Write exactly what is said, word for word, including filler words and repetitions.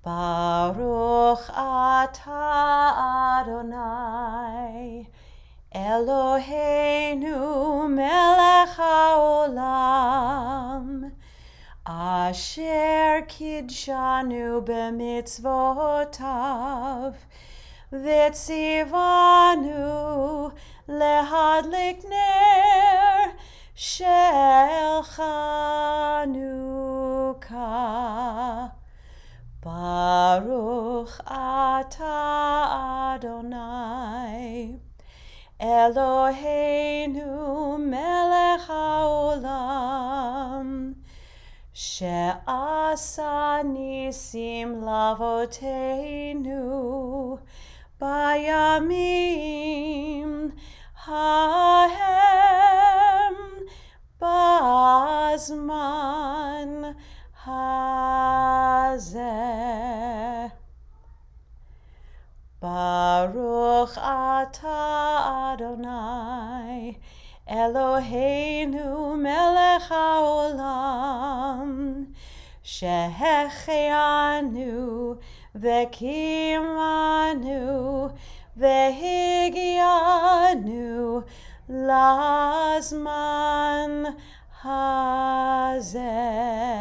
Baruch atah Adonai, Eloheinu melech haolam, asher kidshanu b'mitzvotav, v'tzivanu lehadlik ner shel Chanukah. Baruch atah Adonai, Eloheinu melech haolam, she'asa nisim lavoteinu bayamim hahem bazman hazeh. Baruch atah Adonai, Eloheinu melech haolam, shehechianu v'kimanu v'higianu lazman hazeh.